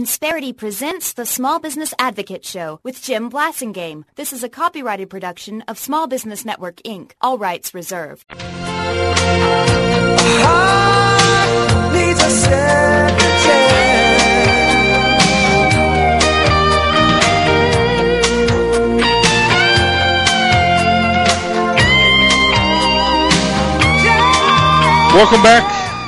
Insperity presents the Small Business Advocate Show with Jim Blasingame. This is a copyrighted production of Small Business Network, Inc. All rights reserved. A heart needs a second chance. Welcome back.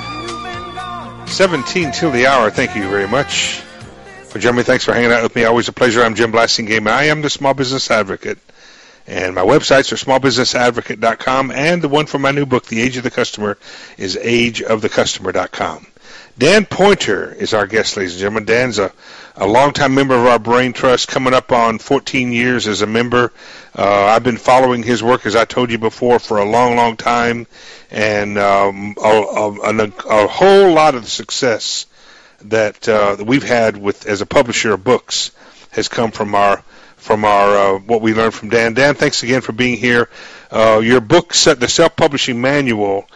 17 till the hour. Thank you very much for joining me. Thanks for hanging out with me. Always a pleasure. I'm Jim Blasingame, and I am the Small Business Advocate. And my websites are smallbusinessadvocate.com, and the one for my new book, The Age of the Customer, is ageofthecustomer.com. Dan Pointer is our guest, ladies and gentlemen. Dan's a longtime member of our Brain Trust, coming up on 14 years as a member. I've been following his work, as I told you before, for a long, long time, and a whole lot of the success that we've had with as a publisher of books has come from our what we learned from Dan. Dan, thanks again for being here. Your book, the Self-Publishing Manual,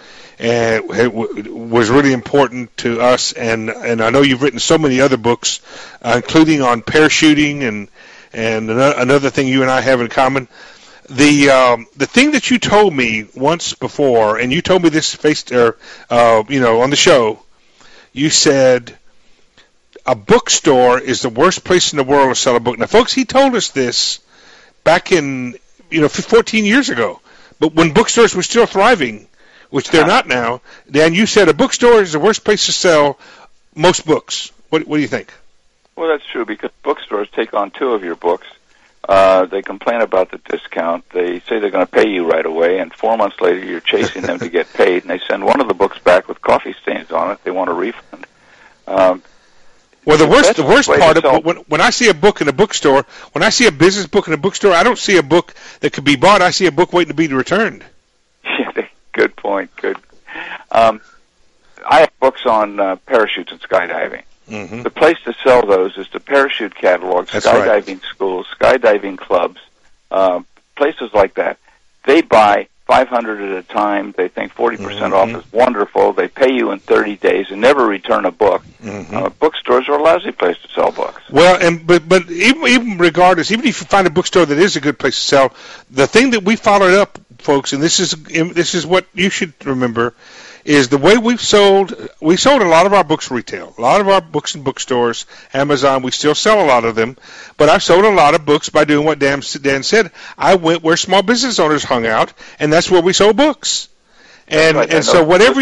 was really important to us, and I know you've written so many other books, including on parachuting and another thing you and I have in common. The thing that you told me once before, and you told me this on the show, you said a bookstore is the worst place in the world to sell a book. Now, folks, he told us this back in 14 years ago, but when bookstores were still thriving, which they're not now. Dan, you said a bookstore is the worst place to sell most books. What do you think? Well, that's true, because bookstores take on two of your books. They complain about the discount. They say they're going to pay you right away, and 4 months later you're chasing them to get paid, and they send one of the books back with coffee stains on it. They want a refund. Well, the worst part of when I see a book in a bookstore, when I see a business book in a bookstore, I don't see a book that could be bought. I see a book waiting to be returned. Yeah, good point. Good. I have books on parachutes and skydiving. Mm-hmm. The place to sell those is the parachute catalog, skydiving schools, skydiving clubs, places like that. They buy 500 at a time. They think 40% off is wonderful. They pay you in 30 days and never return a book. Mm-hmm. Bookstores are a lousy place to sell books. Well, but even regardless, even if you find a bookstore that is a good place to sell, the thing that we followed up, folks, and this is what you should remember, is the way we sold a lot of our books retail, a lot of our books in bookstores, Amazon. We still sell a lot of them, but I've sold a lot of books by doing what Dan said. I went where small business owners hung out, and that's where we sold books. And so whatever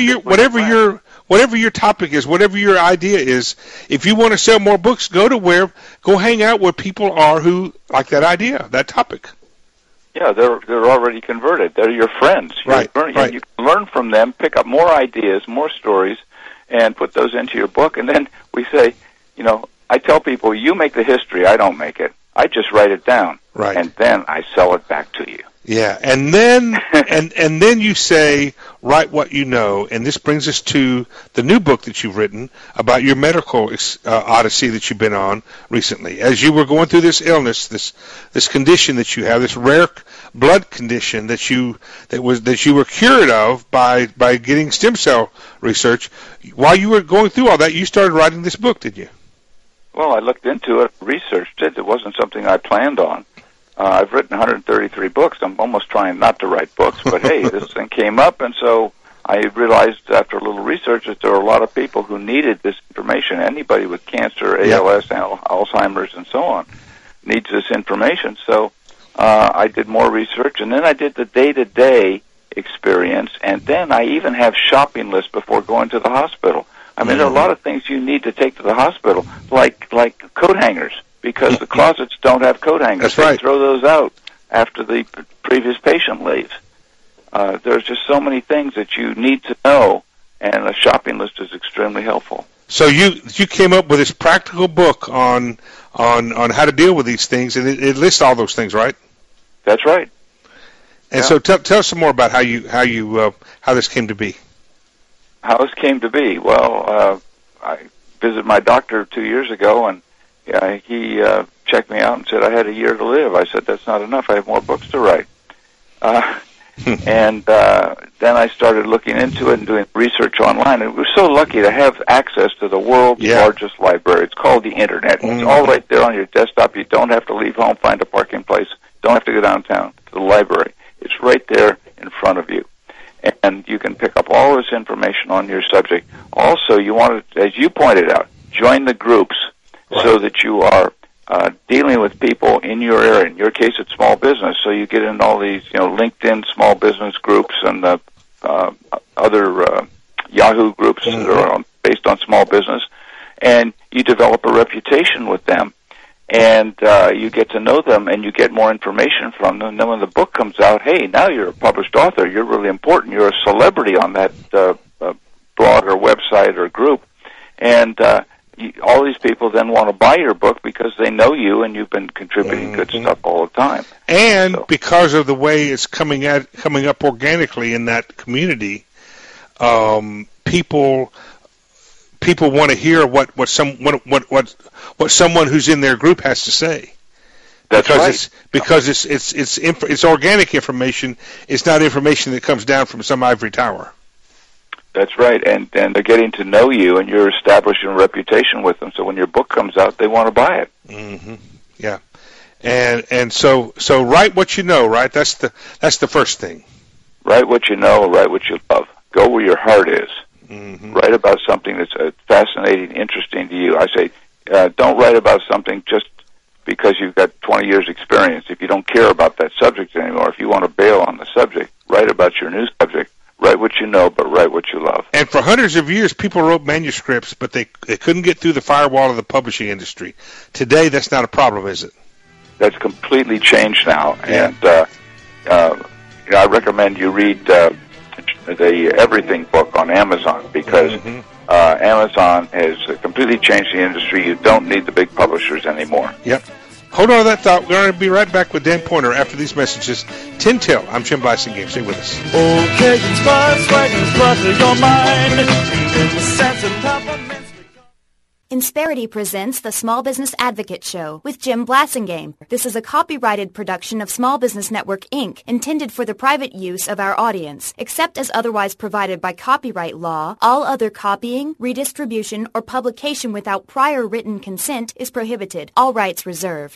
your topic is, whatever your idea is, if you want to sell more books, go hang out where people are who like that idea, that topic. Yeah, they're already converted. They're your friends. Right. You can learn from them, pick up more ideas, more stories, and put those into your book. And then we say, I tell people, you make the history, I don't make it. I just write it down. Right. And then I sell it back to you. Yeah, and then and then you say, write what you know, and this brings us to the new book that you've written about your medical odyssey that you've been on recently. As you were going through this illness, this condition that you have, this rare blood condition that you were cured of by getting stem cell research. While you were going through all that, you started writing this book, did you? Well, I looked into it, researched it. It wasn't something I planned on. I've written 133 books. I'm almost trying not to write books, but hey, this thing came up, and so I realized after a little research that there were a lot of people who needed this information. Anybody with cancer, ALS, Alzheimer's, and so on needs this information. So I did more research, and then I did the day-to-day experience, and then I even have shopping lists before going to the hospital. I mean, there are a lot of things you need to take to the hospital, like coat hangers, because the closets don't have coat hangers. That's right. They throw those out after the previous patient leaves. There's just so many things that you need to know, and a shopping list is extremely helpful. So you came up with this practical book on how to deal with these things, and it lists all those things, right? That's right. And so tell us some more about how this came to be. How this came to be? Well, I visited my doctor 2 years ago, and he checked me out and said I had a year to live. I said, that's not enough. I have more books to write. And then I started looking into it and doing research online. And we're so lucky to have access to the world's largest library. It's called the Internet. It's all right there on your desktop. You don't have to leave home, find a parking place. Don't have to go downtown to the library. It's right there in front of you. And you can pick up all this information on your subject. Also, you want to, as you pointed out, join the groups so that you are dealing with people in your area. In your case, it's small business, so you get in all these, LinkedIn small business groups and other Yahoo groups that are based on small business, and you develop a reputation with them, and you get to know them, and you get more information from them. And then when the book comes out, hey, now you're a published author. You're really important. You're a celebrity on that blog or website or group, and all these people then want to buy your book because they know you and you've been contributing good stuff all the time. And because of the way it's coming up organically in that community, people want to hear what someone who's in their group has to say. Because it's organic information. It's not information that comes down from some ivory tower. That's right, and they're getting to know you, and you're establishing a reputation with them. So when your book comes out, they want to buy it. Mm-hmm. Yeah, and so write what you know. Right, that's the first thing. Write what you know. Write what you love. Go where your heart is. Mm-hmm. Write about something that's fascinating, interesting to you. I say, don't write about something just because you've got 20 years' experience. If you don't care about that subject anymore, if you want to bail on the subject, write about your new subject. Write what you know, but write what you love. And for hundreds of years, people wrote manuscripts, but they couldn't get through the firewall of the publishing industry. Today, that's not a problem, is it? That's completely changed now. Yeah. And I recommend you read the Everything book on Amazon, because Amazon has completely changed the industry. You don't need the big publishers anymore. Yep. Hold on to that thought. We're going to be right back with Dan Pointer after these messages. Tin Till, I'm Jim Blasingame. Stay with us. Okay, it's buzz, right, clutter your mind. The sense of compliments. Insperity presents the Small Business Advocate Show with Jim Blasingame. This is a copyrighted production of Small Business Network, Inc., intended for the private use of our audience. Except as otherwise provided by copyright law, all other copying, redistribution, or publication without prior written consent is prohibited. All rights reserved.